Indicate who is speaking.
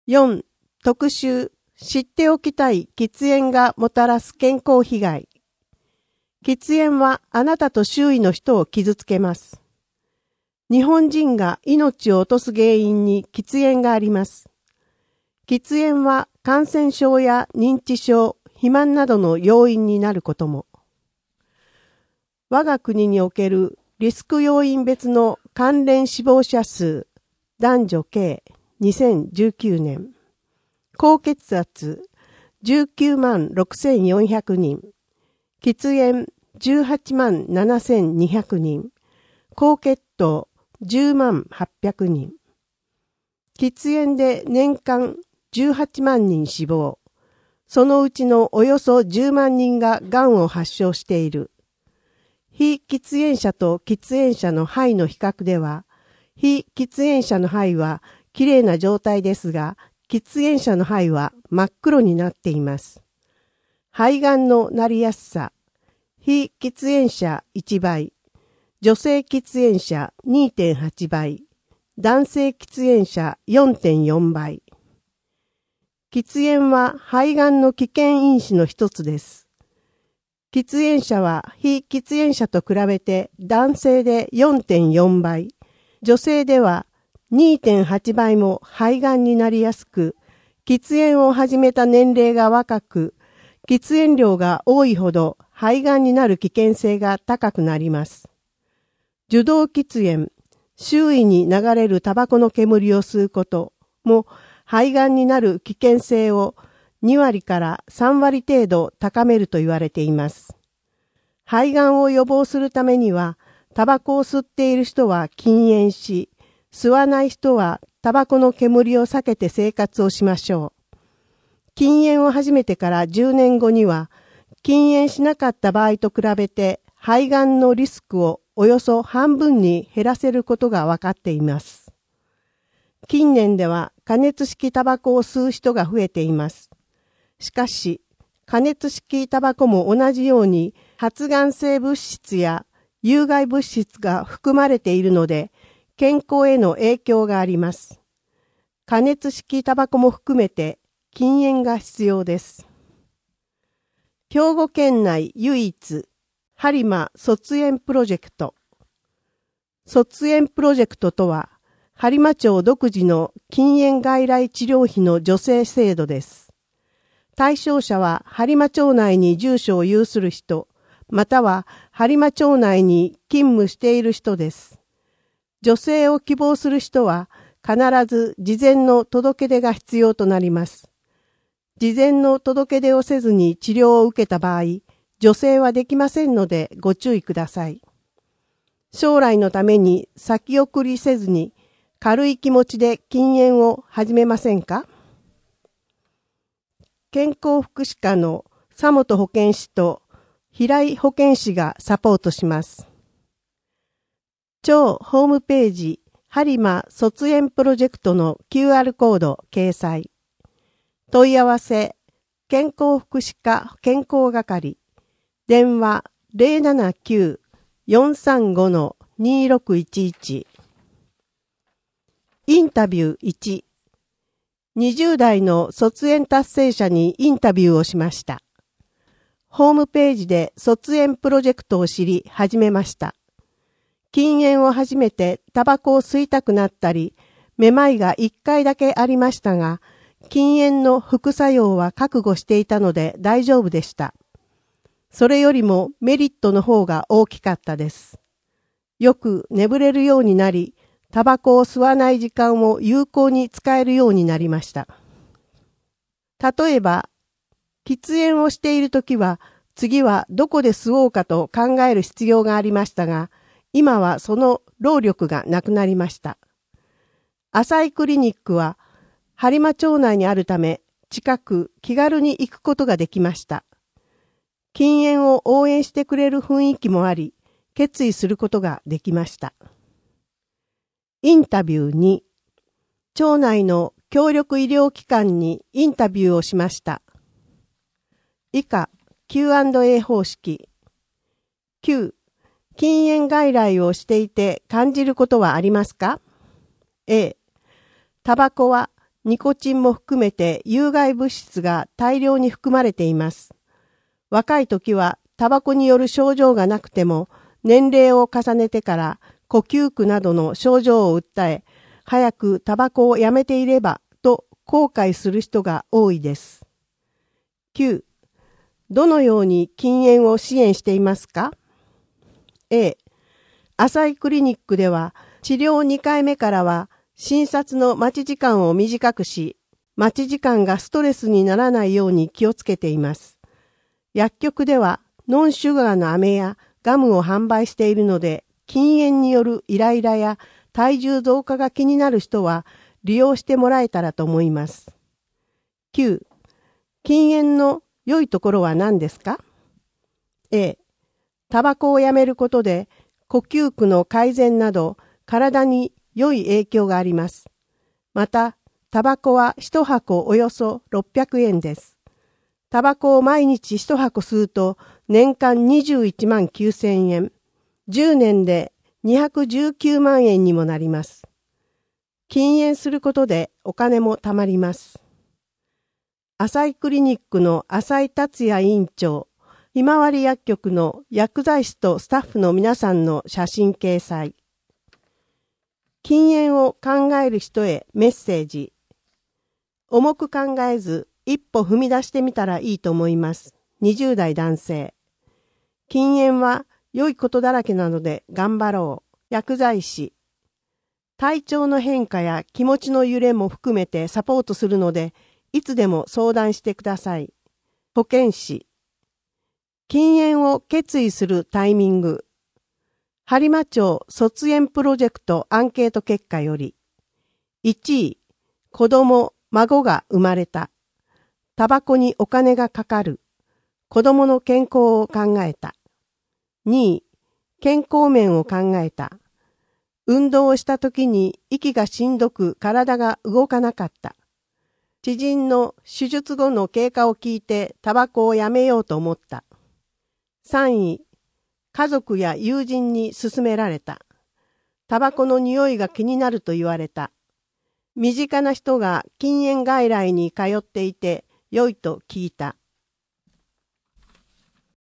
Speaker 1: 4. 特集、知っておきたい喫煙がもたらす健康被害。喫煙はあなたと周囲の人を傷つけます。日本人が命を落とす原因に喫煙があります。喫煙は感染症や認知症、肥満などの要因になることも。我が国におけるリスク要因別の関連死亡者数、男女計2019年。高血圧19万6400人、喫煙18万7200人、高血糖10万800人。喫煙で年間18万人死亡。そのうちのおよそ10万人ががんを発症している。非喫煙者と喫煙者の肺の比較では、非喫煙者の肺はきれいな状態ですが、喫煙者の肺は真っ黒になっています。肺がんのなりやすさ、非喫煙者1倍、女性喫煙者 2.8 倍、男性喫煙者 4.4 倍。喫煙は肺がんの危険因子の一つです。喫煙者は非喫煙者と比べて男性で 4.4 倍、女性では2.8 倍も肺がんになりやすく、喫煙を始めた年齢が若く、喫煙量が多いほど肺がんになる危険性が高くなります。受動喫煙、周囲に流れるタバコの煙を吸うことも肺がんになる危険性を2割から3割程度高めると言われています。肺がんを予防するためには、タバコを吸っている人は禁煙し、吸わない人はタバコの煙を避けて生活をしましょう。禁煙を始めてから10年後には、禁煙しなかった場合と比べて肺がんのリスクをおよそ半分に減らせることが分かっています。近年では加熱式タバコを吸う人が増えています。しかし、加熱式タバコも同じように発がん性物質や有害物質が含まれているので、健康への影響があります。加熱式タバコも含めて禁煙が必要です。兵庫県内唯一、播磨卒煙プロジェクト。卒煙プロジェクトとは、播磨町独自の禁煙外来治療費の助成制度です。対象者は播磨町内に住所を有する人、または播磨町内に勤務している人です。助成を希望する人は必ず事前の届け出が必要となります。事前の届け出をせずに治療を受けた場合、助成はできませんのでご注意ください。将来のために先送りせずに軽い気持ちで禁煙を始めませんか？健康福祉課の佐本保健師と平井保健師がサポートします。町ホームページ、播磨卒煙プロジェクトの QR コード掲載。問い合わせ、健康福祉課健康係、電話 079-435-2611。インタビュー1、20代の卒煙達成者にインタビューをしました。ホームページで卒煙プロジェクトを知り始めました。禁煙を始めてタバコを吸いたくなったり、めまいが1回だけありましたが、禁煙の副作用は覚悟していたので大丈夫でした。それよりもメリットの方が大きかったです。よく眠れるようになり、タバコを吸わない時間を有効に使えるようになりました。例えば、喫煙をしているときは、次はどこで吸おうかと考える必要がありましたが、今はその労力がなくなりました。浅井クリニックは、播磨町内にあるため、近く気軽に行くことができました。禁煙を応援してくれる雰囲気もあり、決意することができました。インタビュー2、町内の協力医療機関にインタビューをしました。以下、Q&A 方式。9、禁煙外来をしていて感じることはありますか？ A、タバコはニコチンも含めて有害物質が大量に含まれています。若い時はタバコによる症状がなくても、年齢を重ねてから呼吸苦などの症状を訴え、早くタバコをやめていればと後悔する人が多いです。9. どのように禁煙を支援していますか？ A. 浅井クリニックでは治療2回目からは診察の待ち時間を短くし、待ち時間がストレスにならないように気をつけています。薬局ではノンシュガーの飴やガムを販売しているので、禁煙によるイライラや体重増加が気になる人は利用してもらえたらと思います。9. 禁煙の良いところは何ですか？ A. タバコをやめることで呼吸苦の改善など体に良い影響があります。また、タバコは1箱およそ600円です。タバコを毎日1箱吸うと年間21万9000円。10年で219万円にもなります。禁煙することでお金も貯まります。浅井クリニックの浅井達也院長、ひまわり薬局の薬剤師とスタッフの皆さんの写真掲載。禁煙を考える人へメッセージ。重く考えず一歩踏み出してみたらいいと思います。20代男性。禁煙は良いことだらけなので頑張ろう。薬剤師。体調の変化や気持ちの揺れも含めてサポートするので、いつでも相談してください。保健師。禁煙を決意するタイミング。播磨町卒園プロジェクトアンケート結果より。1位、子供、孫が生まれた。タバコにお金がかかる。子供の健康を考えた。2位、健康面を考えた。運動をした時に息がしんどく体が動かなかった。知人の手術後の経過を聞いてタバコをやめようと思った。3位、家族や友人に勧められた。タバコの匂いが気になると言われた。身近な人が禁煙外来に通っていて良いと聞いた。